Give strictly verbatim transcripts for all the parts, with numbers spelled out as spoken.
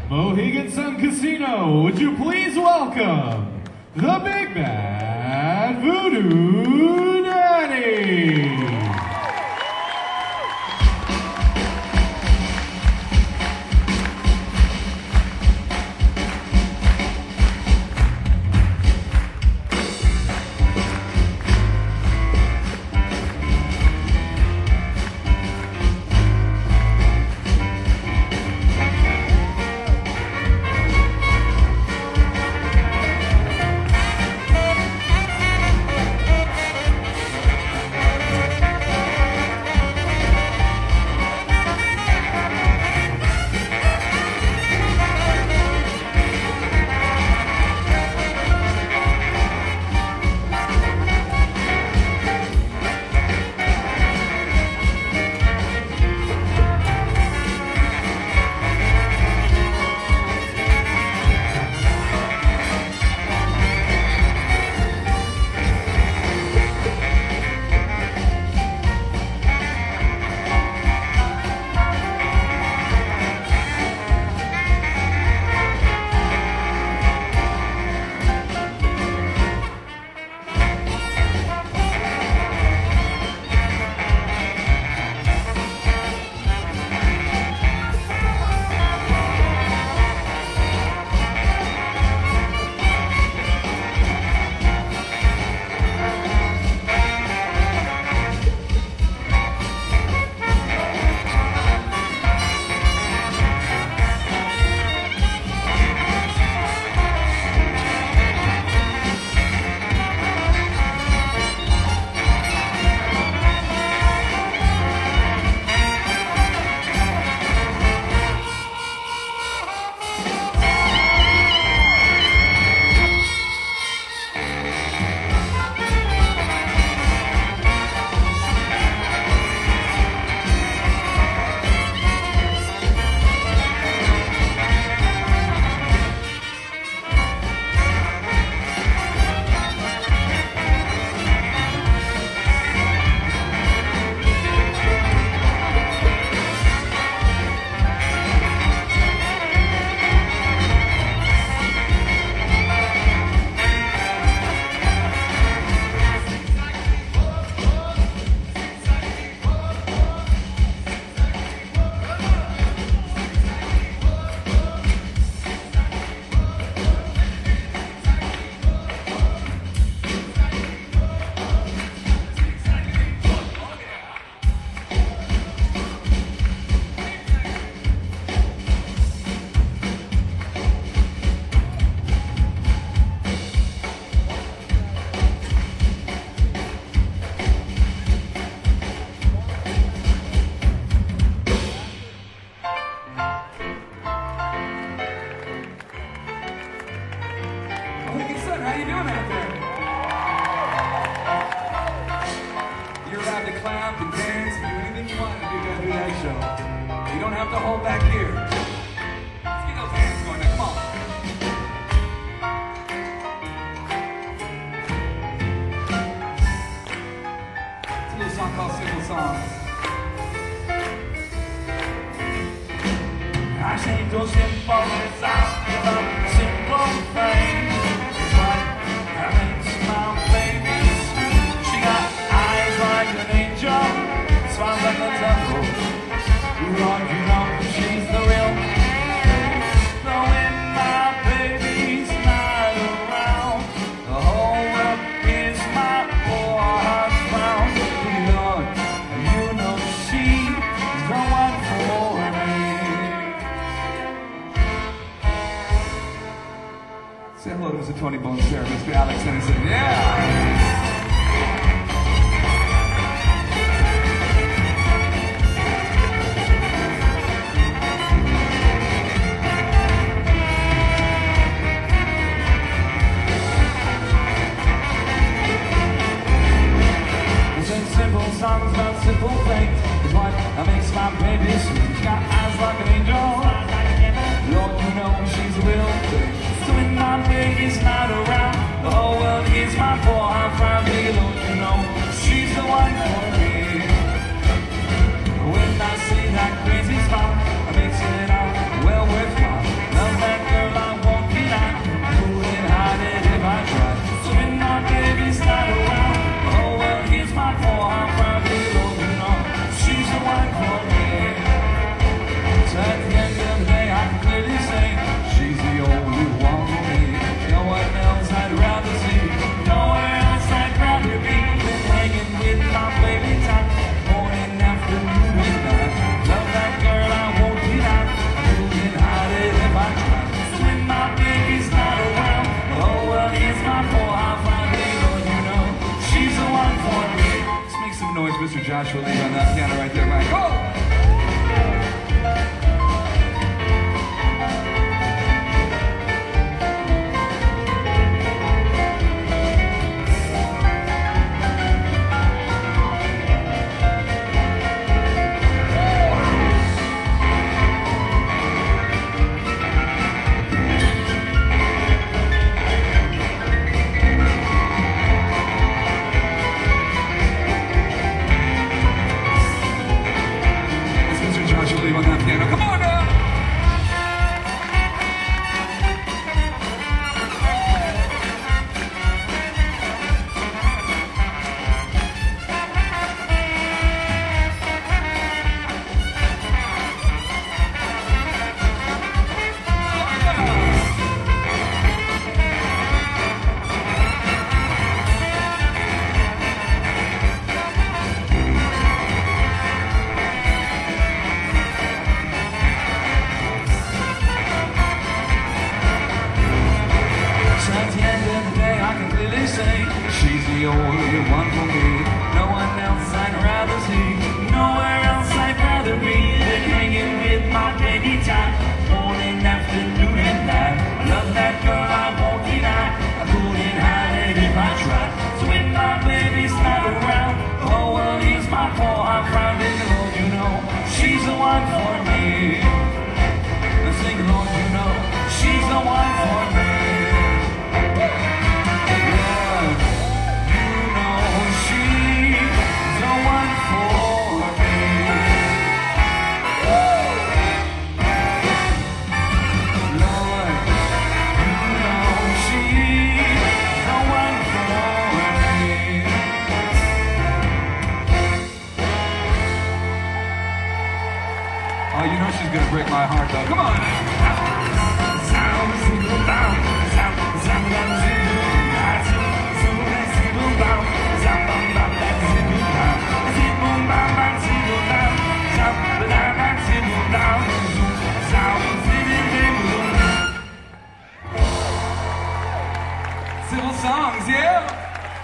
Mohegan Sun Casino, would you please welcome the Big Bad Voodoo Daddy? How you doing out there? You're allowed to clap and dance and do anything you want to do at that show. You don't have to hold back here. Let's get those hands going now. Come on. It's a little song called Simple Songs. I say those simple sounds, simple things. Smiles like a devil. Lord, you know she's the real. So when my baby's not around, the whole world is my poor heart's crown. Lord, you know she's the one for me. Say hello to Mister Tony Bones there, Mister Alex Henderson. Yeah! Songs about simple things is what makes my baby sing. She's got eyes like an angel. Lord, you know she's a real thing. So when my baby's not around, the whole world is my poor heart found me. Lord, you know she's the one for me. When I see that crazy smile, it makes it all well worthwhile. Joshua Lee on that piano right there, Mike. Go! On that piano. Come on now! She's the only one for me. No one else I'd rather see. Nowhere else I'd rather be than hanging with my baby time. Morning, afternoon, and night. I love that girl, I won't deny. I couldn't hide it if I tried. So when my baby's not around, the whole world is my fault. I'm proud and Lord, you know, she's the one for me. Let's sing, Lord, you know, she's the one for me. Oh, you know she's gonna break my heart though. Come on! Civil songs, yeah!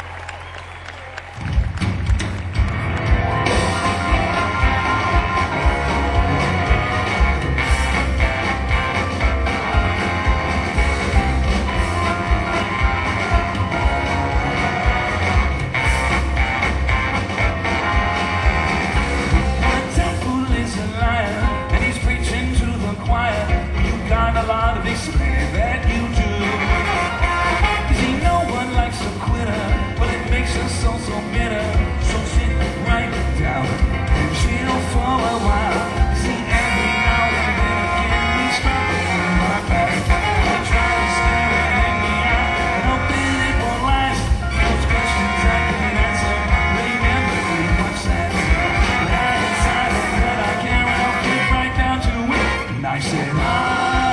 A lot of explaining that you do. You see, no one likes a quitter, but it makes us so, so bitter. So sit right down and chill for a while. See, every now and then again we struggle in my past. I try to stare it in the eye and hope that it won't last. Those questions I can answer, they never make much sense. But I decided that I can't help it right down to it. And I said, I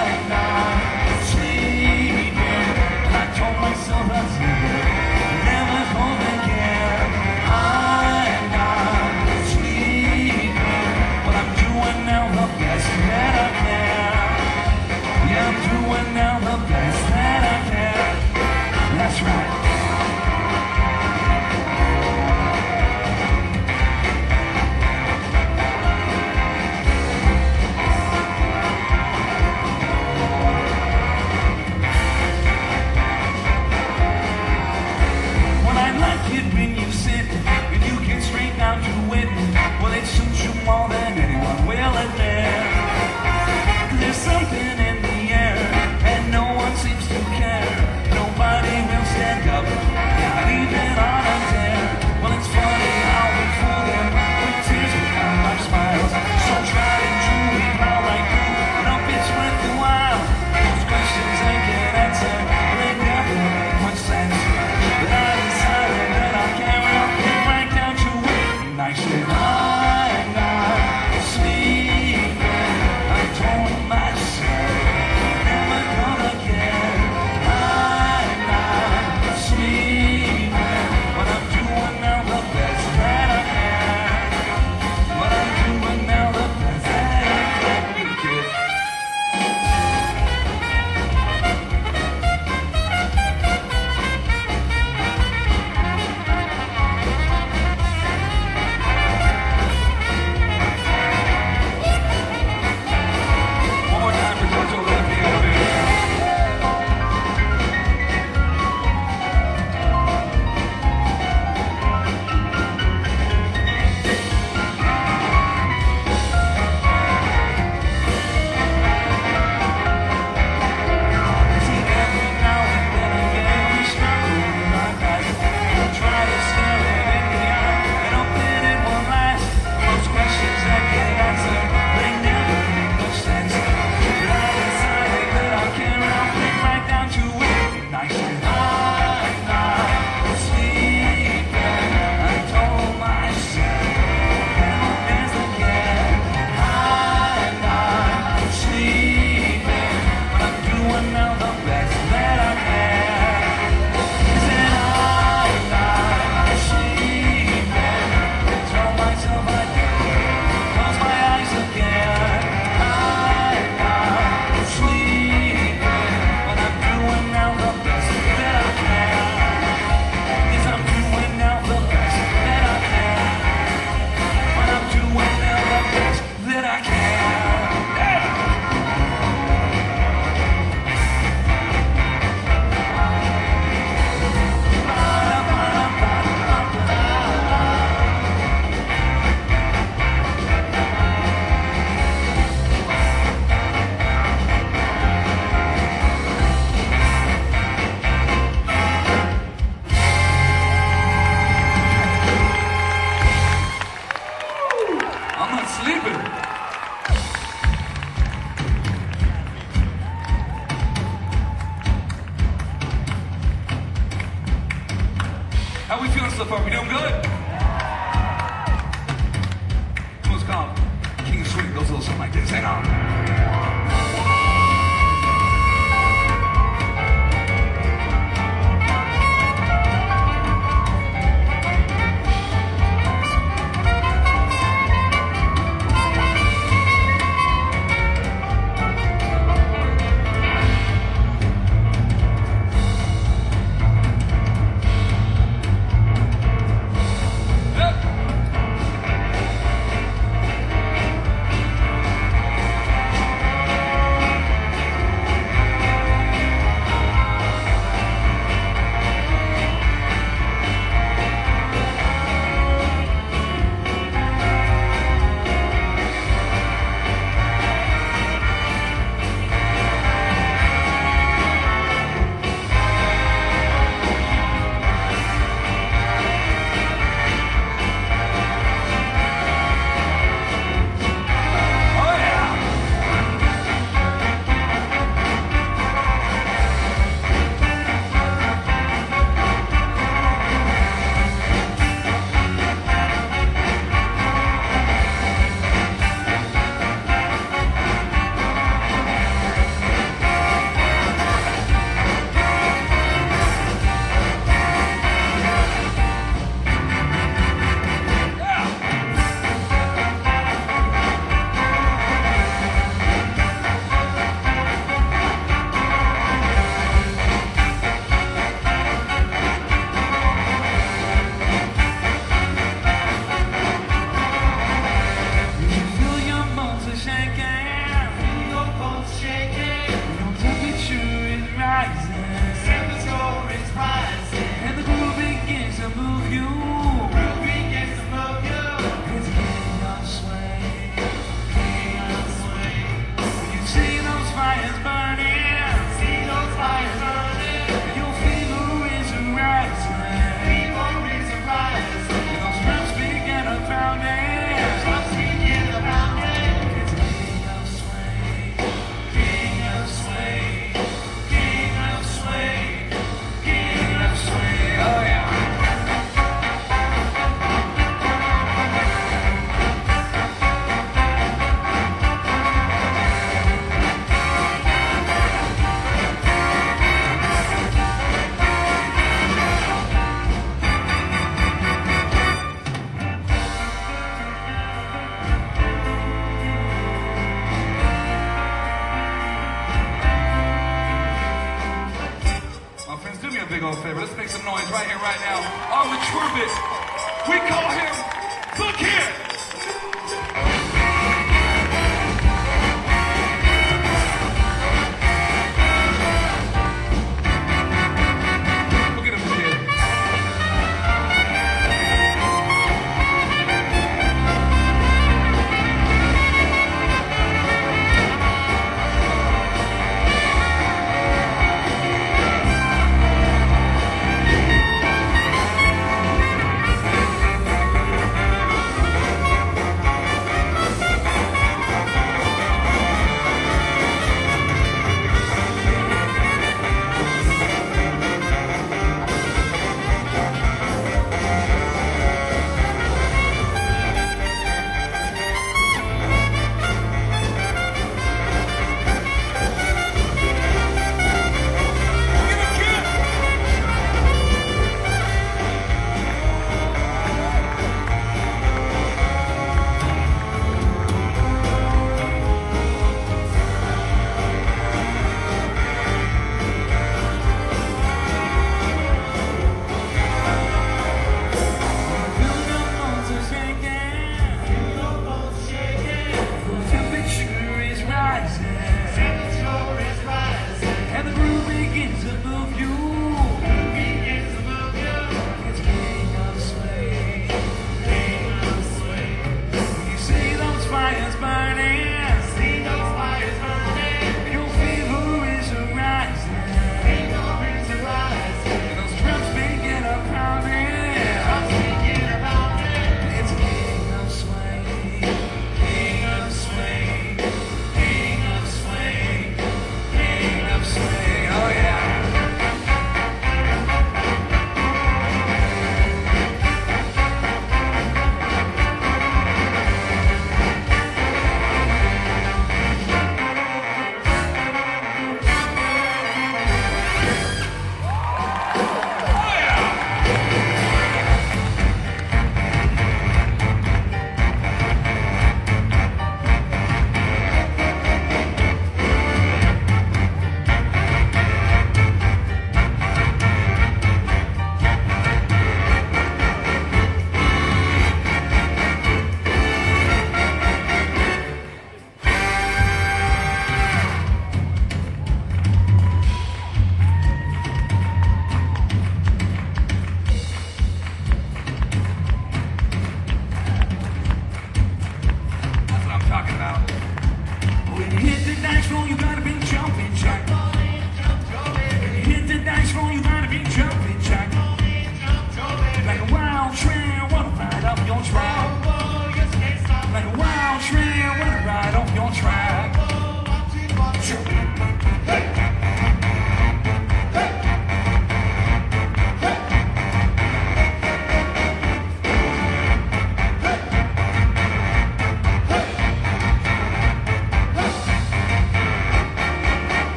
myself that's never home again. I'm not sleeping, but I'm doing now the best that I can. Yeah, I'm doing now the best that I can. That's right. Down to it, well it suits you more than anyone will admit. There's something in the air, and no one seems to care. Nobody will stand up, not even on a dare. Well it's funny how we fool them with tears behind our smiles. So tried and true, we plow right through, and up it's worth the while. Those questions I can't answer, they never make much sense. But I decided that I can't help it right down to it. I said, I'm not sleeping. I told myself, never gonna get. I'm not sleeping, but I'm doing now the best that I can. But I'm doing now the best that I can. Kid. Sing on. Big old favor. Let's make some noise right here, right now. On the trumpet, we call him the Kid. Look at him, Kid.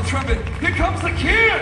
the trumpet. Here comes the kid!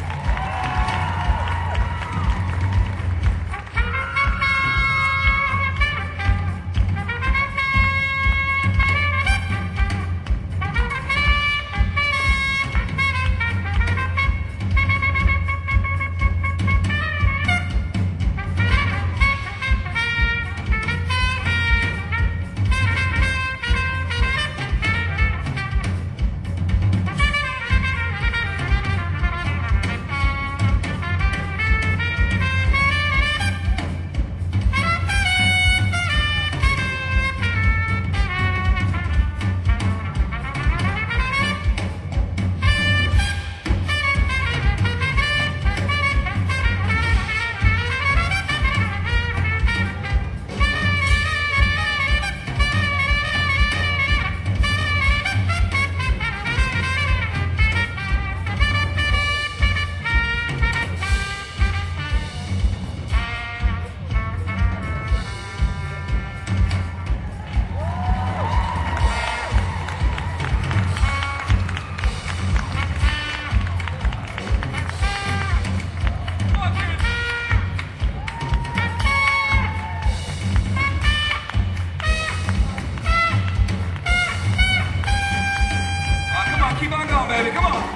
Keep on going, baby. Come on.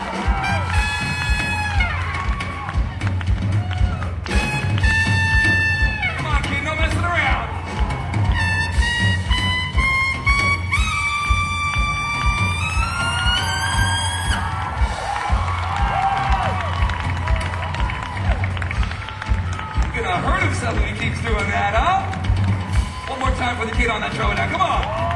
Come on, kid. No messing around. He's gonna hurt himself if he keeps doing that, huh? One more time for the kid on that show now. Come on.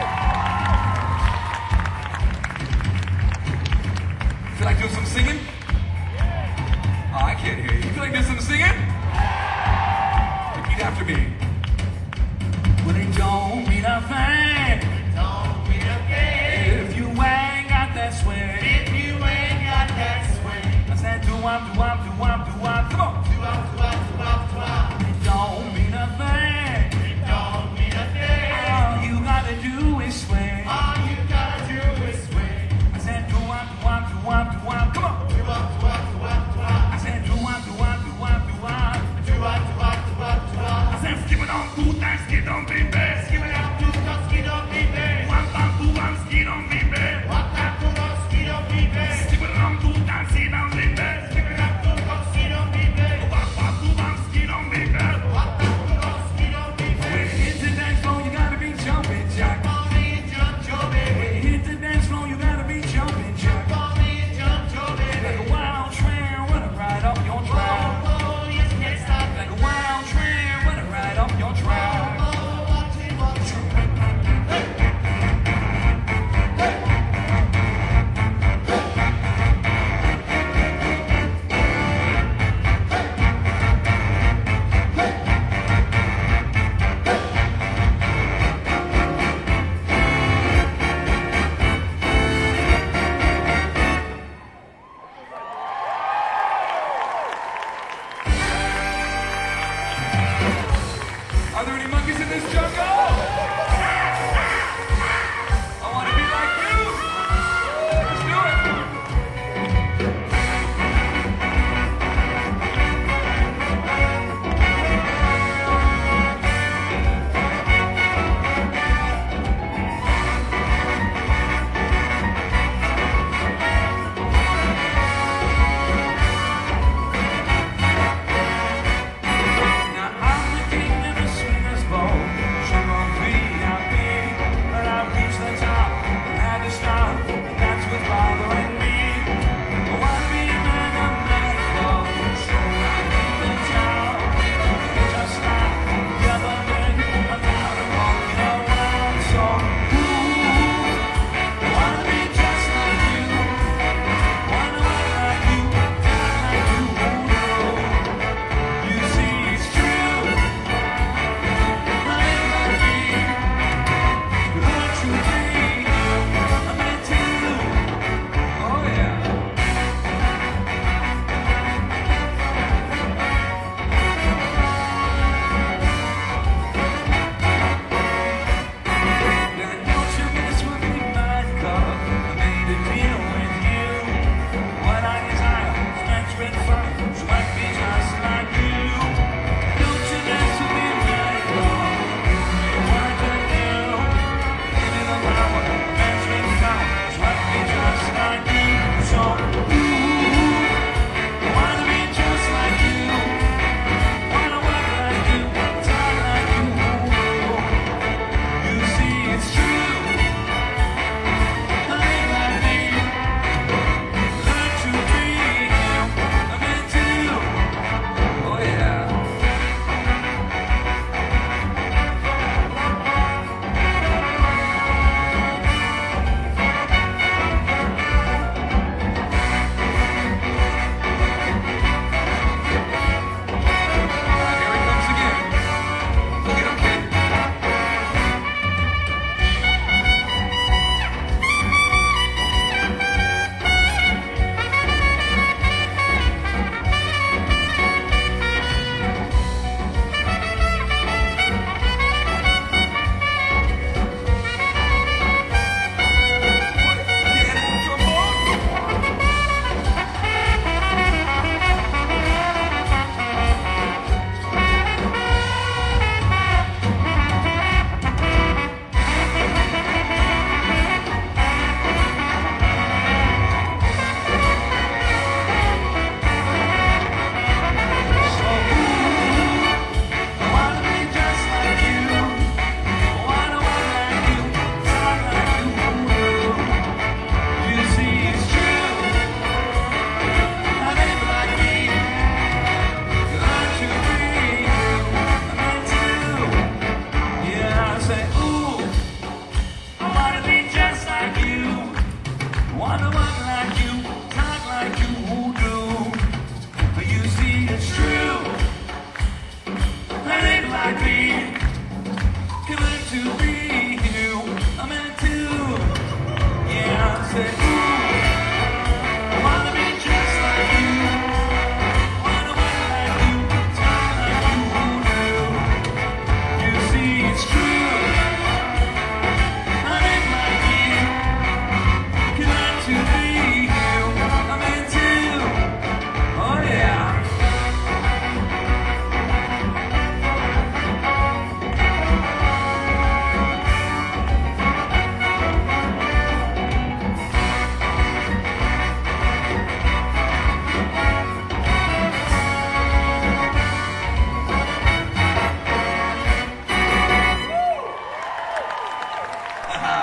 Feel like doing some singing? Oh, I can't hear you. You feel like doing some singing? Repeat after me. Well, it don't mean a thing. Don't mean a thing. If you ain't got that swing. If you ain't got that swing. I said do-wop, do-wop, do-wop, do-wop. Come on. Do-wop, do-wop, do-wop, do-wop. It don't mean a thing. It don't mean a thing. All you gotta do is swing. All you gotta do is swing. I said do-wop, do-wop, do-wop, do-wop. Come on. Do-wop, do-wop, do-wop, do-wop. I said do-wop, do-wop, do-wop, do-wop. Do-wop, do-wop, do-wop, do-wop. I said skip it.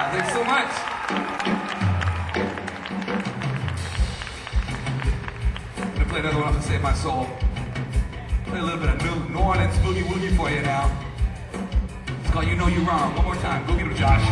Yeah, thanks so much. I'm gonna play another one off to Save My Soul. Play a little bit of New, New Orleans boogie woogie for you now. It's called You Know You're Wrong. One more time. Go get him, Josh.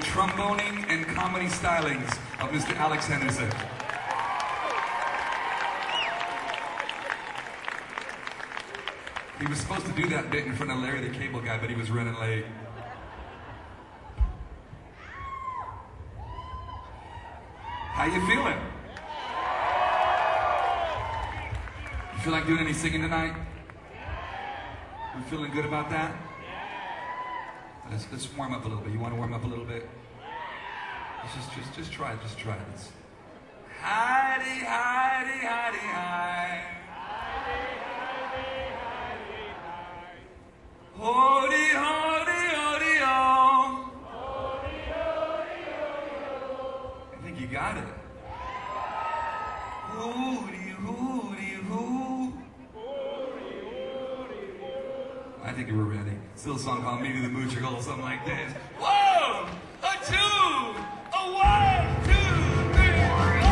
tromboning and comedy stylings of Mister Alex Henderson. He was supposed to do that bit in front of Larry the Cable Guy, but he was running late. How you feeling? You feel like doing any singing tonight? You feeling good about that? Let's, let's warm up a little bit. You want to warm up a little bit? Let's just, just, just try it. Just try it. Let's... Heidi, Heidi, Heidi, Heidi. Hody, hody, hody, oh. I think you got it. Hooty, hooty, hoo. I think you were ready. Still a song called Meeting the Moocher or something like this. One, a two, a one, two, three, four.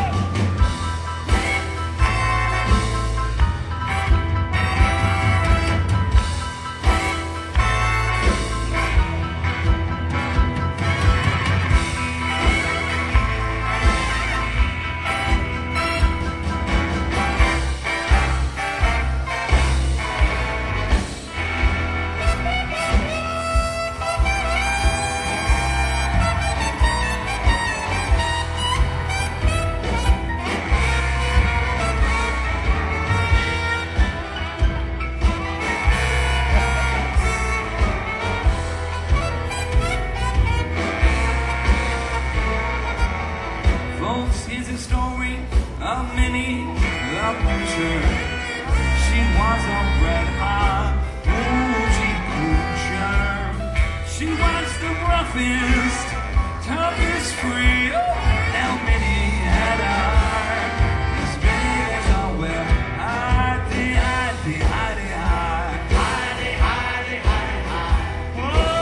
Here's a story of Minnie the Moocher. She was a red-hot bougie moocher. She was the roughest, toughest free. Now Minnie had her as big as a well. Hidey, hidey, hidey, hidey. Hidey, hidey, hidey, hidey. Whoa.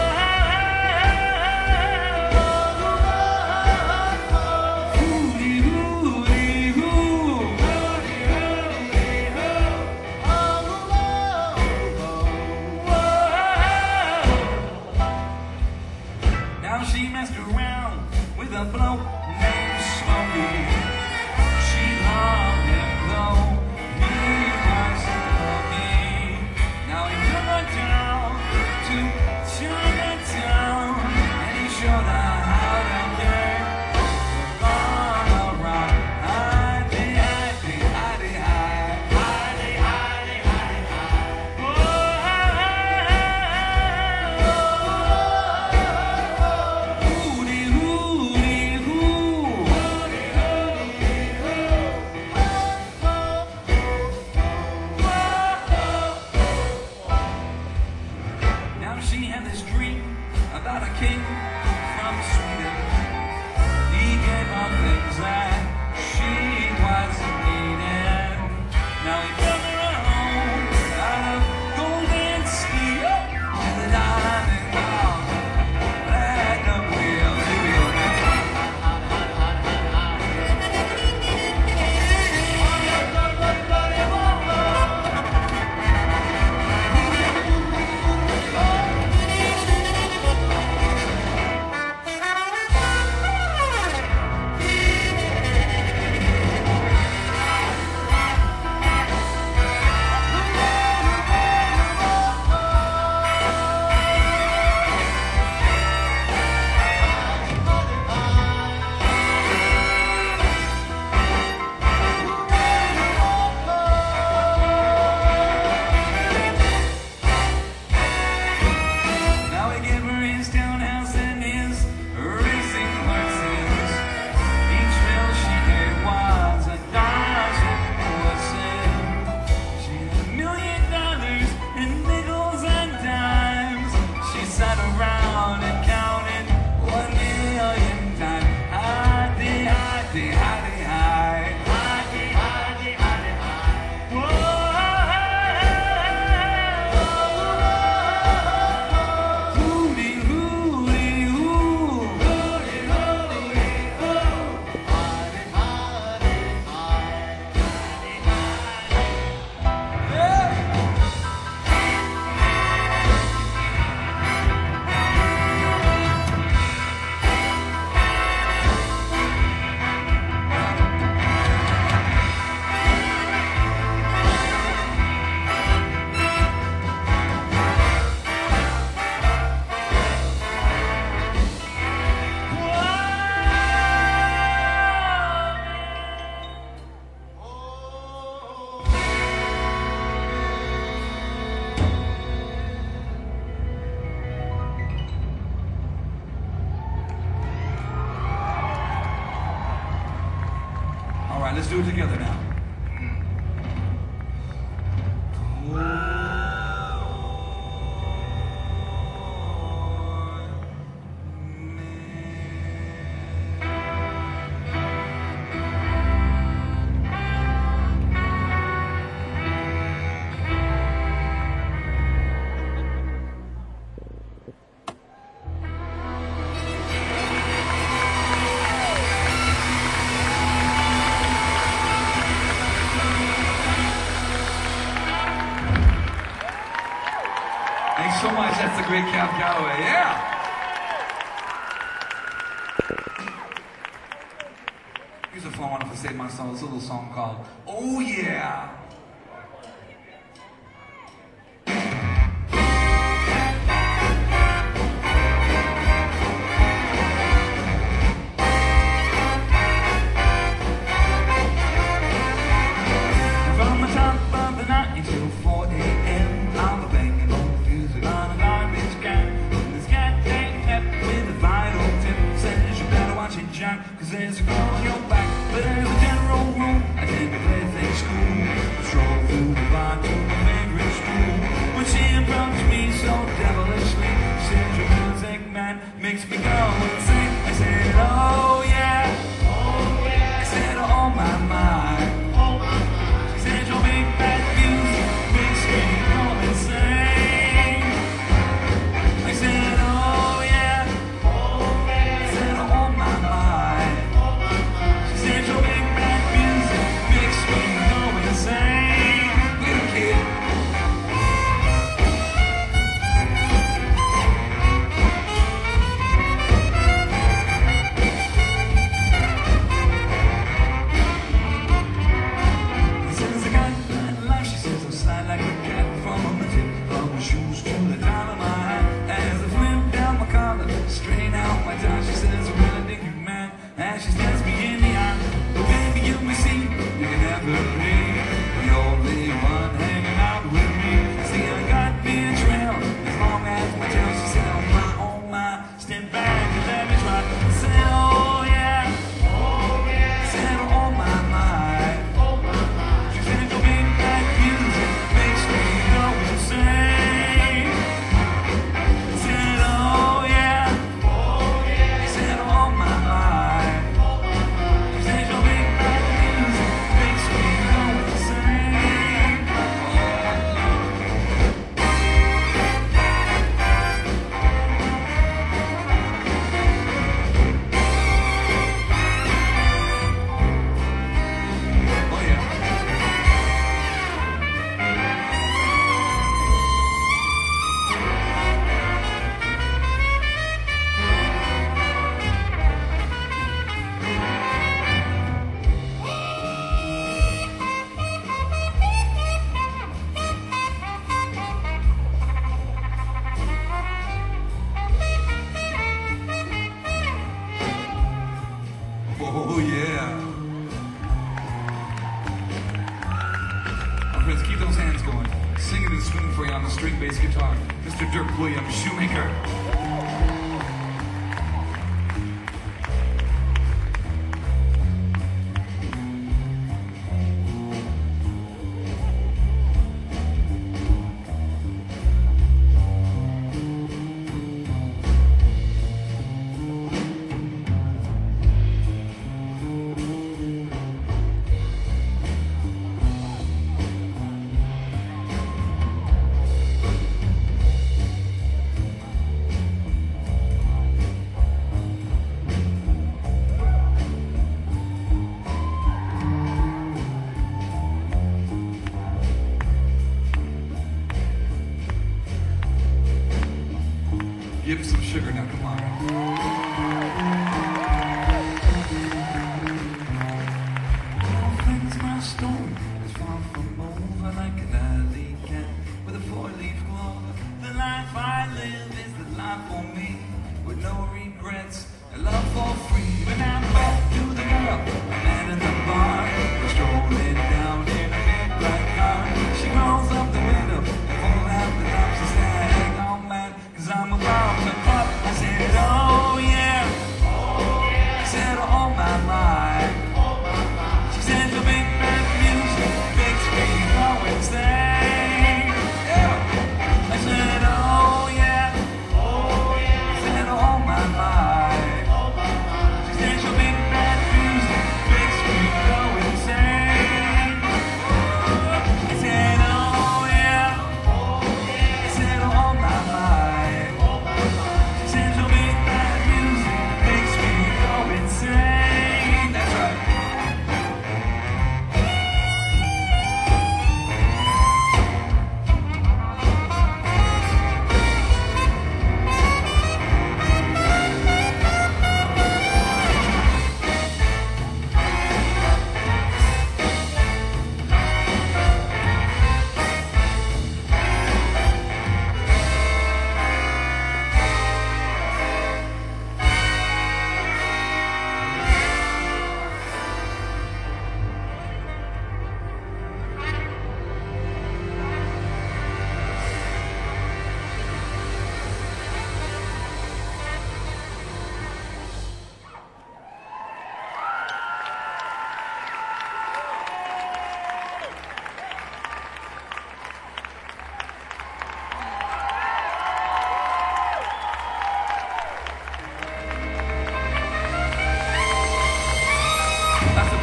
She messed around with a bloke named Smokey. She loved him though he was lucky. Now he took her down to Chinatown and he showed her how to get on around. Hidey, hidey, hidey, hidey. Hidey, hidey, hidey, hidey. Whoa. right, let's do it together now. Thanks so much. That's the great Cab Calloway. Yeah. Here's a fun one if I save my song. It's a little song called Oh Yeah. From the top of the night until four a m I'm a banging old music on a garbage can. And this cat ain't kept with a vital tip. Says you better watch it, Jack, cause there's a girl on your back. But there's a general rule, I can't be play things cool. Stroll through the bar to my favorite school. When she approached me so devilishly, she said your music, man, makes me go insane. I said, oh yeah, oh yeah. I said, oh my, my. She said your big bad music makes me go insane. I said, oh yeah, I said, oh my, my. She said your big bad music makes me go insane. Little kid. Since I got that life, she says I'll slide like a cat from the tip of my shoes to the top of my hat. As I flip down my collar, straight out my tie, she says I really dig you, man. And she stares me in the eye. But baby, you may see, you can have her be the only one hanging out with me. See, I got me a trail as long as my tail. She said, oh my, oh my, stand back and let me try. I said, oh yeah, oh yeah. I said, oh my, my. She said your big bad music makes me go insane. I said, oh yeah, I said, oh my, my. She said your big bad music makes me go insane. Oh yeah. Oh yeah. My friends, keep those hands going. Singing and swinging for you on the string bass guitar, Mister Dirk Williams Shoemaker. Give some sugar now, come on. Oh, friends, my story is far from over like an alley cat with a four-leaf clover. The life I live is the life for me, with no regrets and love for free. When I'm back to the girl I met in the bar, we're strolling down in a big black car. She rolls up the window and pulls out the top. She said, hang on, man, cause I'm about to pop. I said, oh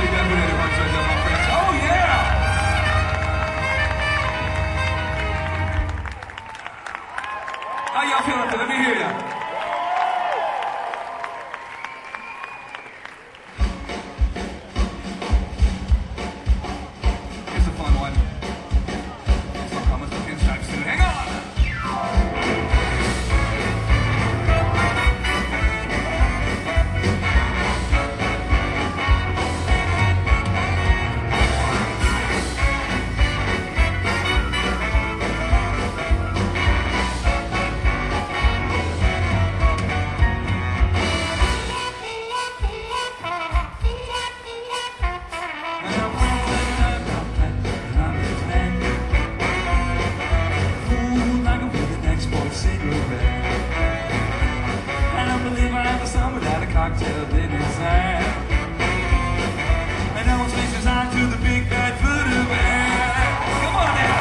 Big Bad Voodoo Daddy Party's right there, my friends. Oh, yeah! How y'all feel out there? Let me hear ya. Here's a fun one. This one comes with pinstripes too. Hang on! Cocktail in his hand, and no one's faces on to the big bad voodoo man. Come on now.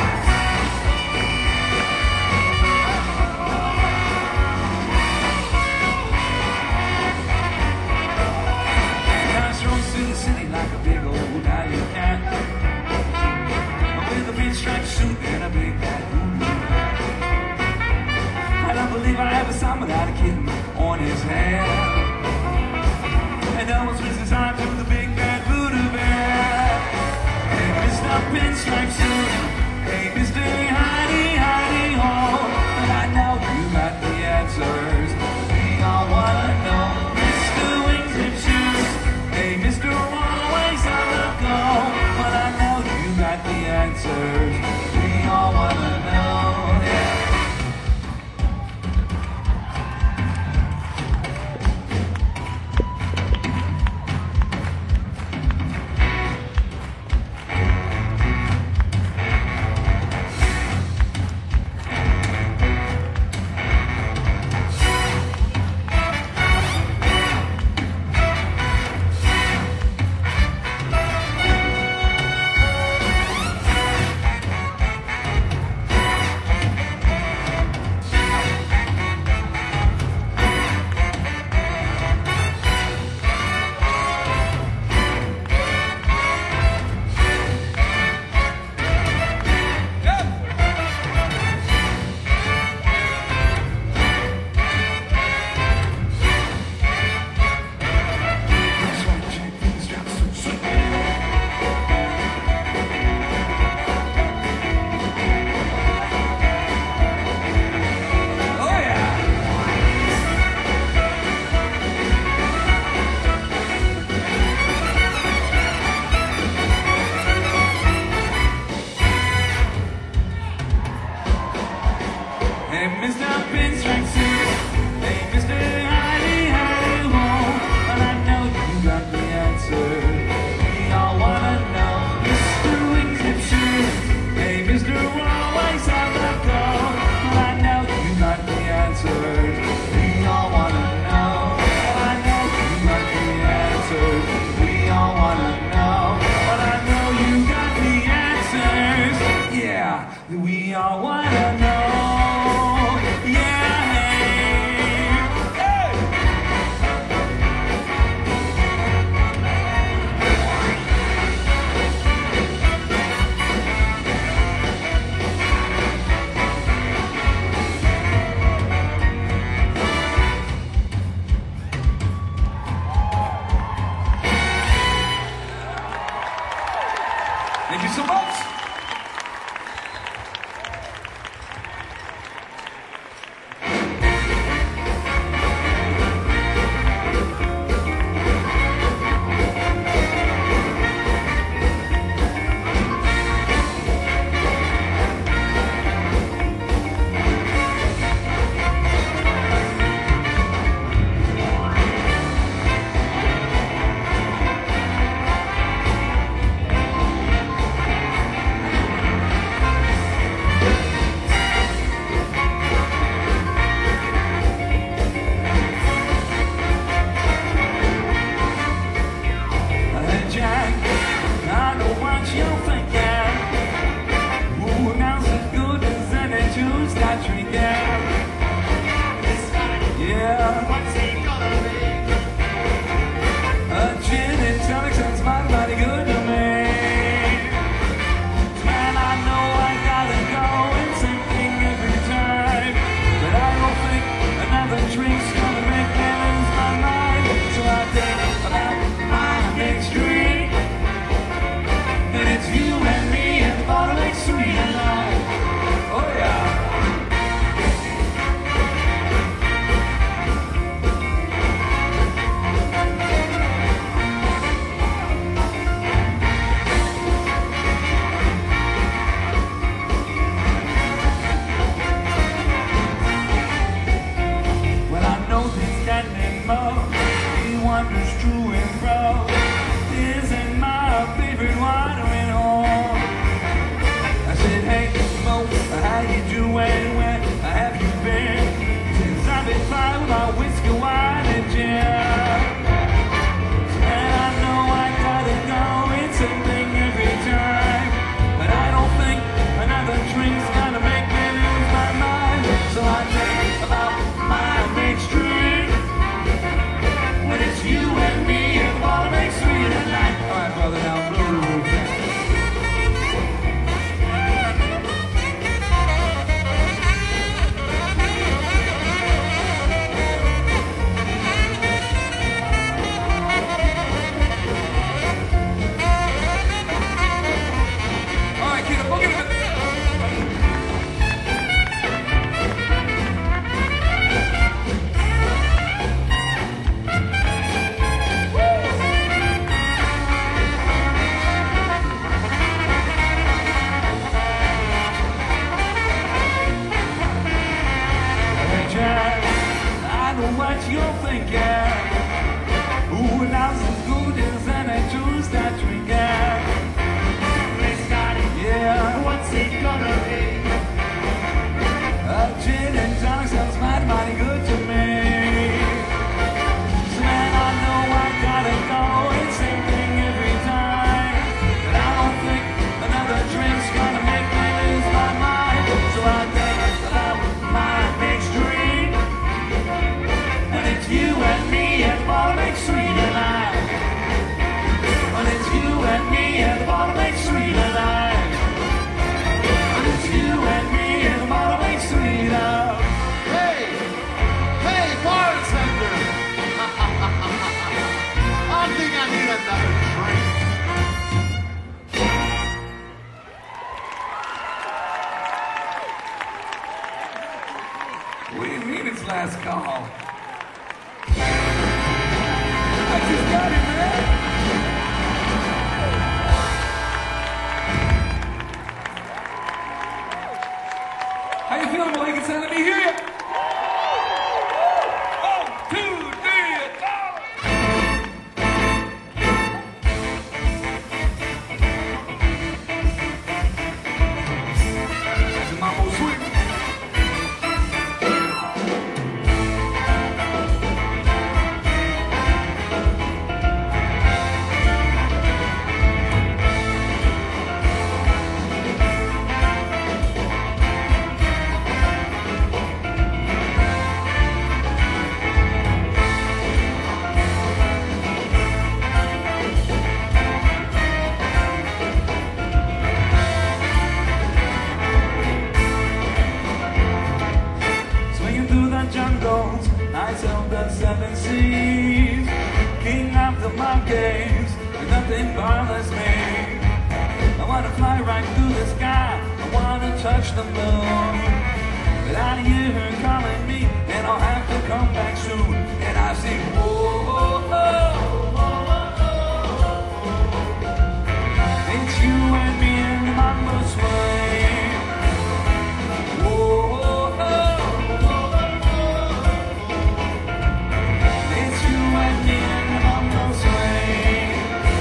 Now strolls through the city like a big old alley cat, with a pinstripe suit and a big bad voodoo hat. I don't believe I ever saw him without a kitten on his head. And Elvis was his arm to the big bad voodoo bear. Hey, Mister Pinstripe Suit, hey, Mister Hidey Hidey Ho, but I know you got the answers. We all wanna know. Mister Wings and Shoes, hey, Mister Always on the go, but I know you got the answers. We all wanna know. Yeah. my gaze, and nothing bothers me. I wanna fly right through the sky, I wanna touch the moon. But I hear her calling me, and I'll have to come back soon. And I sing, oh, oh, oh, oh. It's you and me in the mambo swing. Oh, oh, oh. It's you and me in the mambo swing.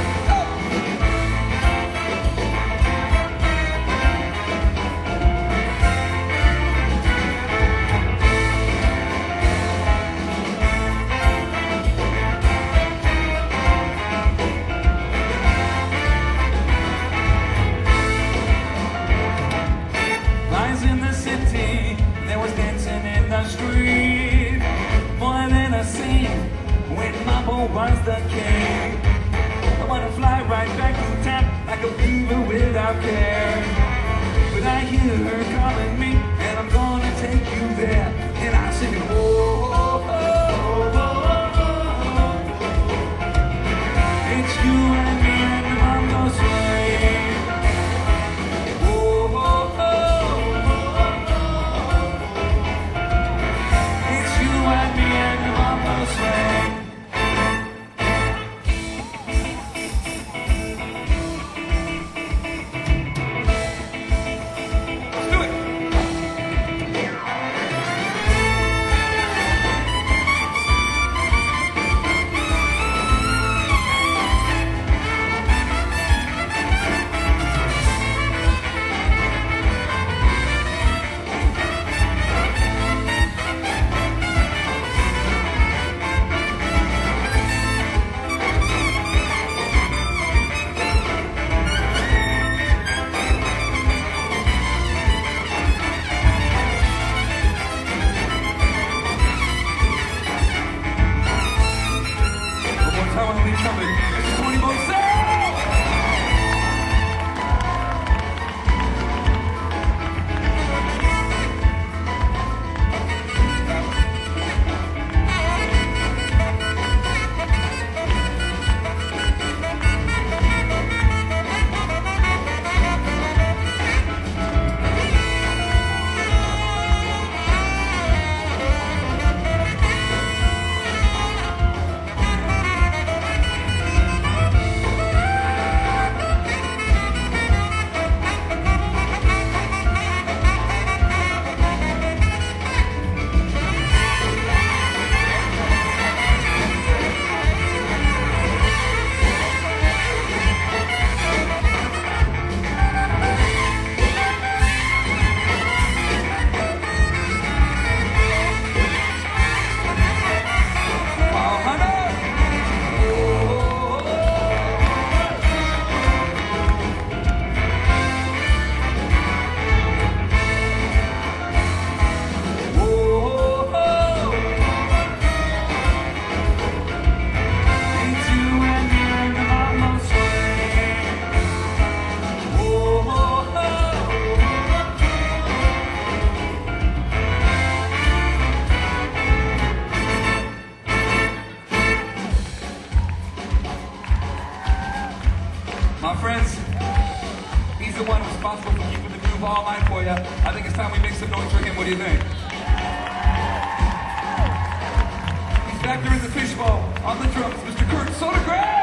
There was dancing in the street, more than a scene when Mambo was the king. I wanna fly right back to town like a fever without care. But I hear her calling me, and I'm gonna take you there. And I'm singing, oh, oh, oh, oh, oh. It's you and me and the Mambo swing. Oh, oh, oh. Me and the mambo swing. Let's do it. My friends, he's the one responsible for keeping the groove all night for you. I think it's time we make some noise for him. What do you think? He's back there in the fishbowl on the drums, Mister Kurt Sodergren.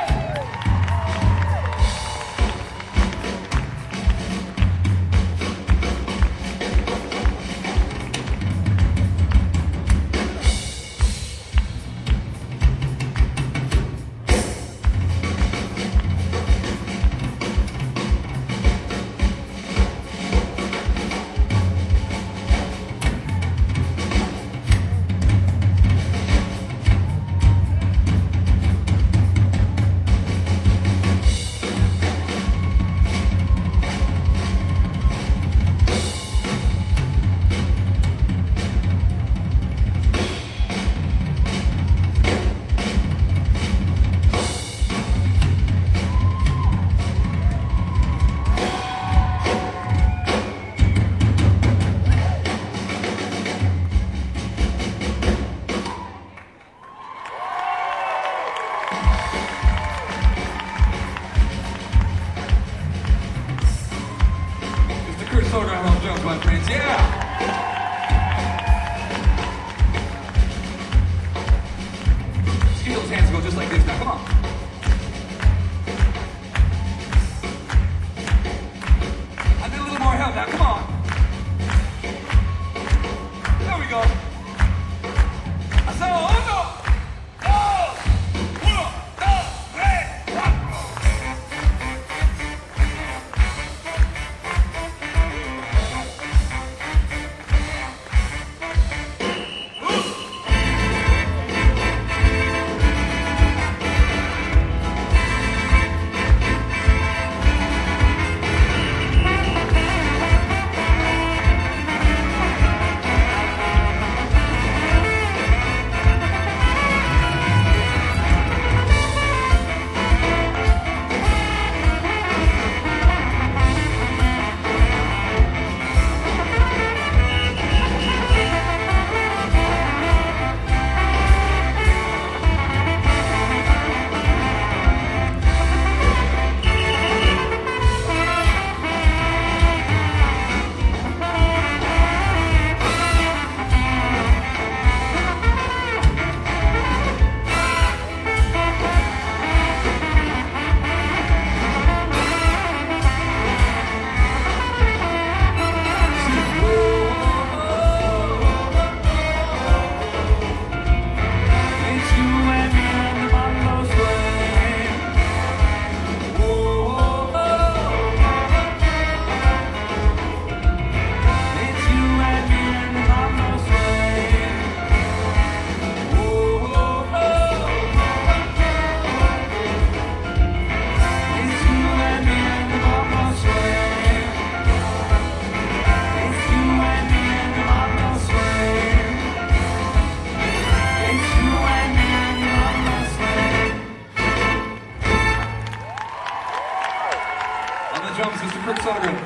the drums, Mister Kirk Sutherland.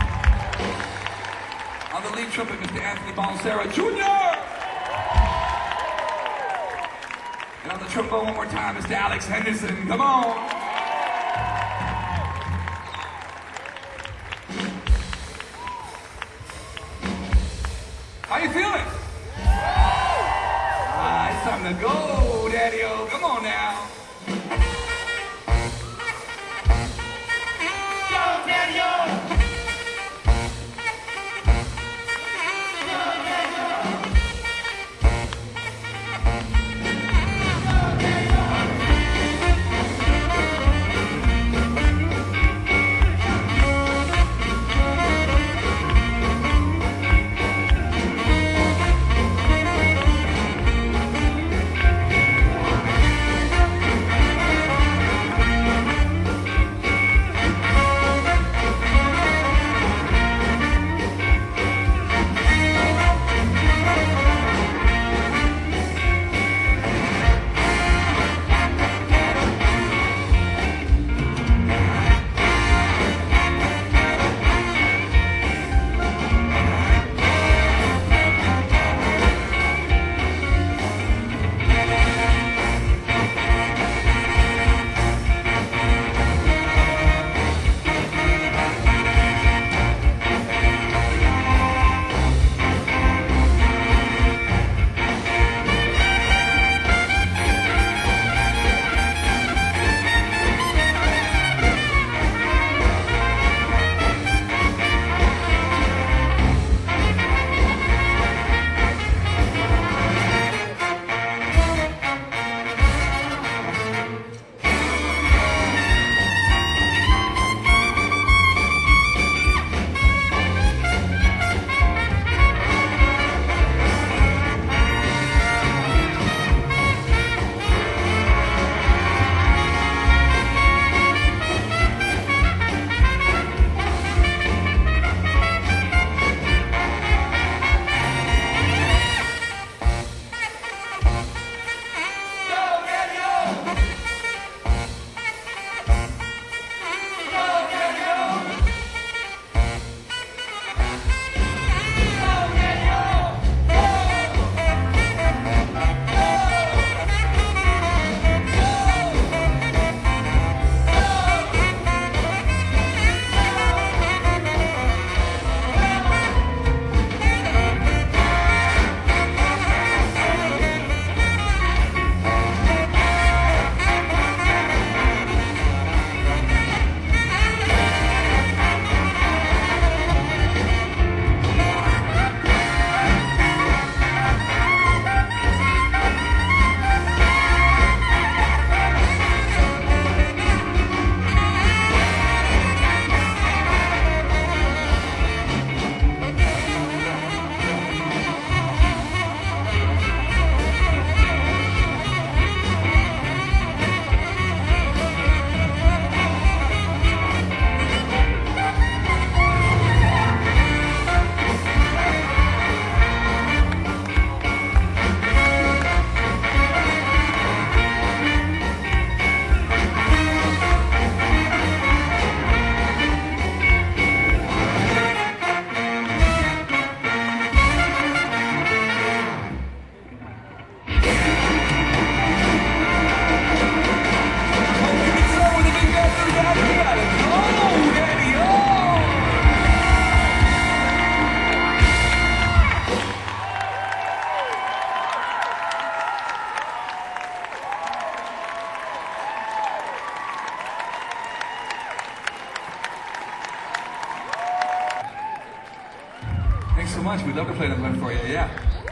On the lead trumpet, Mister Anthony Balsera Junior And on the trombone one more time, Mister Alex Henderson. Come on. How you feeling? Ah, it's time to go, Daddy-O. Come on now. Go, Daddy-O! Thanks so much. We'd love to play another one for you. Yeah.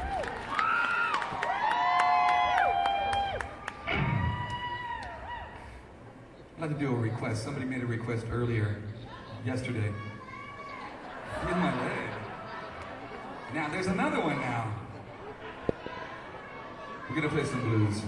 I'd like to do a request. Somebody made a request earlier, yesterday. Here's my leg. Now, there's another one now. We're gonna play some blues.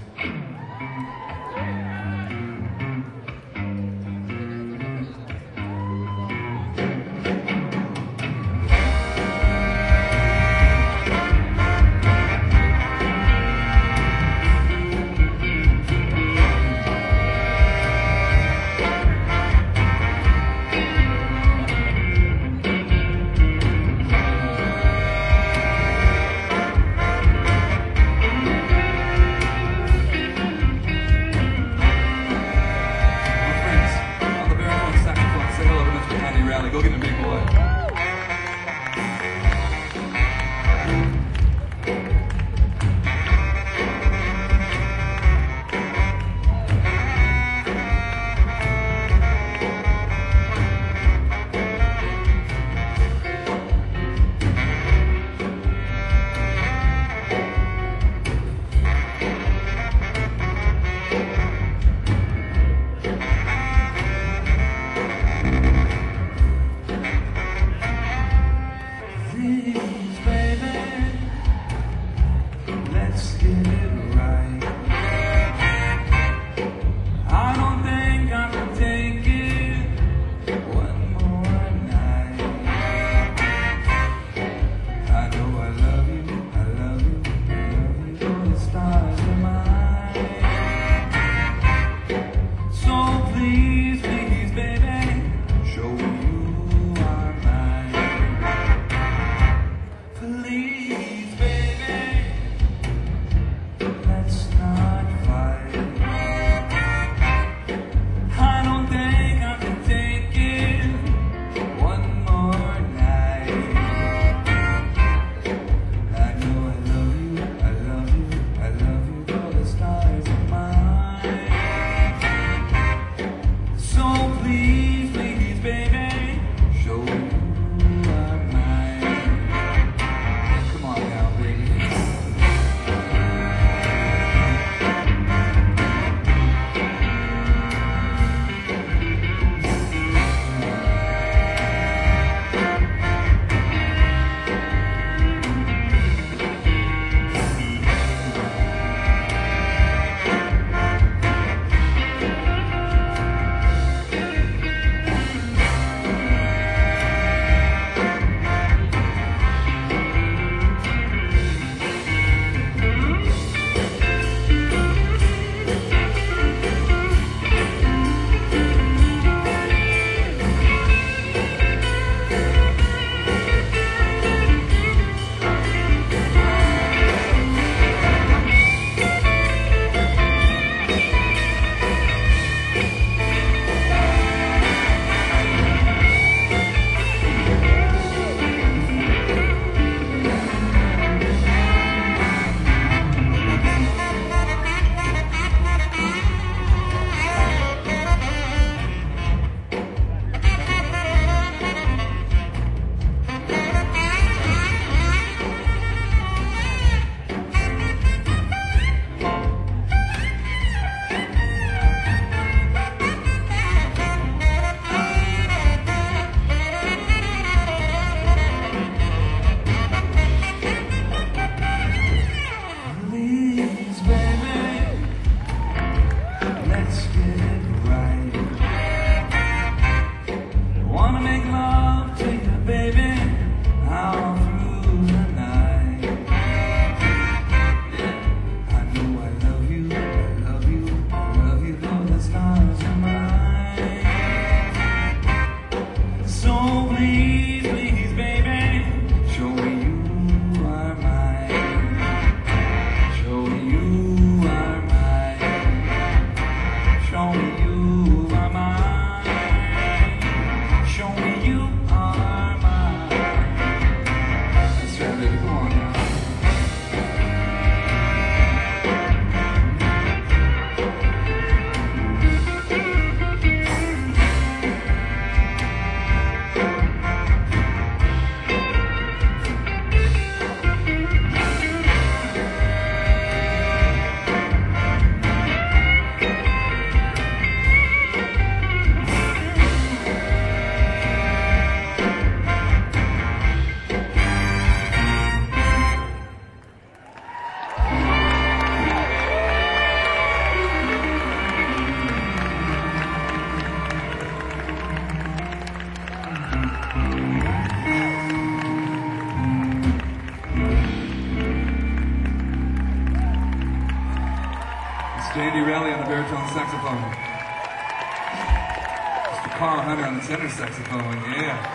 Carl Hunter on the tenor saxophone, yeah.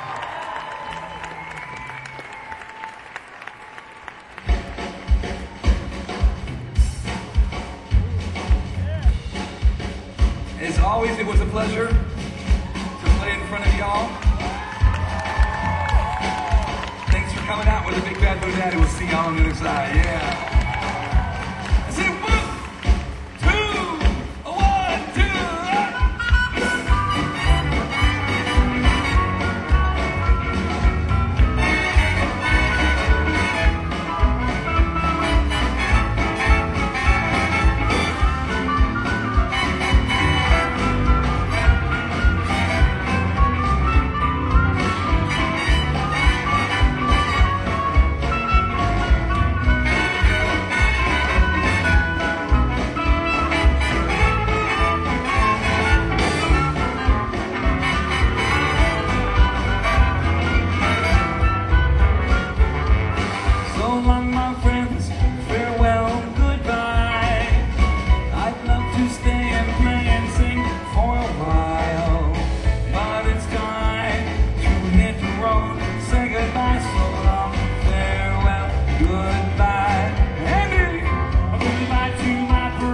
As always, it was a pleasure to play in front of y'all. Thanks for coming out with a Big Bad Voodoo Daddy. We'll see y'all on the other side, yeah. Say one, two, one, two,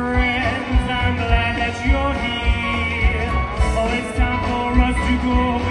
You're here. Oh, it's time for us to go.